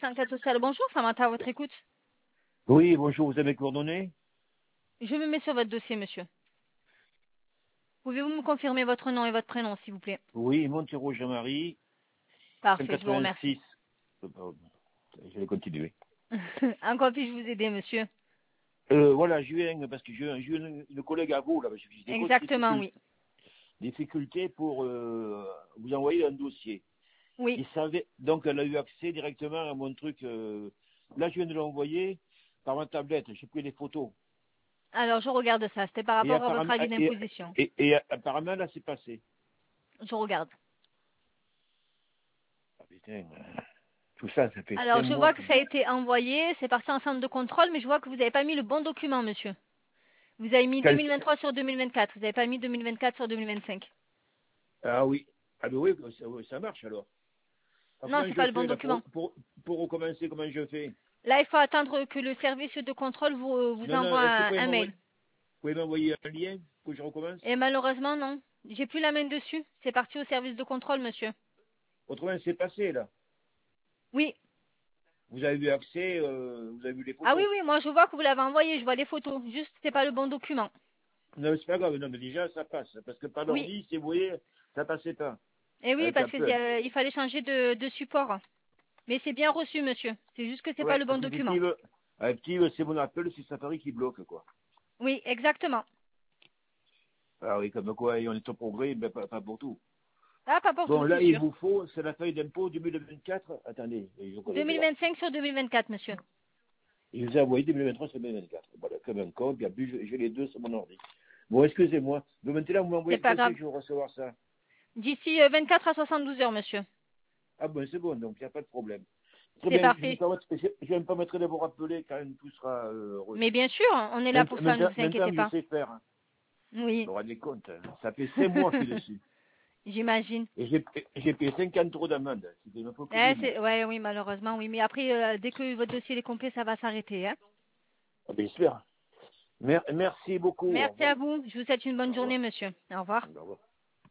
enquête sociale. Bonjour, Samantha, à votre écoute. Oui, bonjour, vous avez mes coordonnées? Je me mets sur votre dossier, monsieur. Pouvez-vous me confirmer votre nom et votre prénom, s'il vous plaît? Oui, Montero Jean-Marie, Parfait, je vous remercie. 186. Je vais continuer. En quoi puis-je vous aider, monsieur? Voilà, je viens parce que j'ai une collègue à vous, là, parce que j'ai des grosses Exactement, oui. difficultés pour vous envoyer un dossier. Oui. Donc, elle a eu accès directement à mon truc. Là, je viens de l'envoyer par ma tablette. J'ai pris les photos. Alors, je regarde ça. C'était par Et rapport à votre apparemment, avis d'imposition. apparemment, là, c'est passé. Je regarde. Ah, putain, tout ça, ça fait Alors, 5 je mois vois que... que ça a été envoyé. C'est parti en centre de contrôle, mais je vois que vous n'avez pas mis le bon document, monsieur. Vous avez mis 2023 sur 2024. Vous n'avez pas mis 2024 sur 2025. Ah oui. Ah ben oui, ça marche alors. Alors, Non, comment c'est je pas le bon fais là document. pour recommencer? Comment je fais? Là, il faut attendre que le service de contrôle vous Non, non, envoie est-ce que un mail. vous pouvez m'envoyer un lien pour que je recommence? Et malheureusement, non. J'ai plus la main dessus. C'est parti au service de contrôle, monsieur. Autrement, c'est passé là. Oui. Vous avez eu accès, vous avez vu les Ah oui, photos. oui, moi je vois que vous l'avez envoyé, je vois les photos. Juste, c'est pas le bon document. Non, mais c'est pas grave, non, mais déjà ça passe. Parce que par Oui. l'ordi, si vous voyez, ça passait pas. Et oui, Avec parce que Apple. il fallait changer de support. Mais c'est bien reçu, monsieur. C'est juste que c'est pas Ouais, le en bon document. définitive, c'est mon Apple, c'est Safari qui bloque, quoi. Oui, exactement. Ah oui, comme quoi, et on est au progrès, mais pas pour tout. Ah, pas pour tout, Bon, c'est là, il sûr. vous faut, c'est la feuille d'impôt 2024. Attendez, je connais déjà. 2025 sur 2024, monsieur. Il vous a envoyé 2023 sur 2024. Voilà, comme un code, et puis j'ai les deux sur mon ordi. Bon, excusez-moi. Donc maintenant, vous C'est m'envoyez pas quand c'est grave. que je vais recevoir ça? D'ici 24 à 72 heures, monsieur. Ah ben c'est bon, donc il n'y a pas de problème. Très C'est bien, parfait. je vais me permettre de vous rappeler quand même tout sera Mais reçu. bien sûr, on est là pour ça, ne vous Maintenant inquiétez que je pas. sais faire, hein. Oui, Vous vous rendez compte, hein, ça fait 5 mois que je suis dessus. j'imagine. Et j'ai payé 50 € d'amende. C'était une fois plus Eh, des mots. ouais, oui, malheureusement, oui. Mais après, dès que votre dossier est complet, ça va s'arrêter, hein. Ah ben j'espère. Merci beaucoup, au Merci revoir. à vous. Je vous souhaite une bonne Au revoir. journée, monsieur. Au revoir. Au revoir.